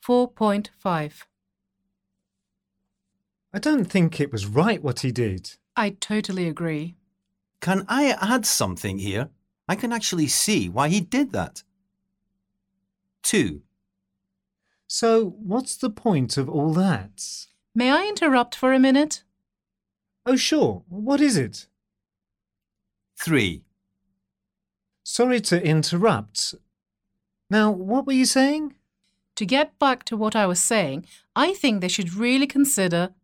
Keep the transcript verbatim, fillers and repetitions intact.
four point five. I don't think it was right what he did. I totally agree. Can I add something here? I can actually see why he did that. two. So, what's the point of all that? May I interrupt for a minute? Oh, sure. What is it? three. Sorry to interrupt. Now, what were you saying? To get back to what I was saying, I think they should really consider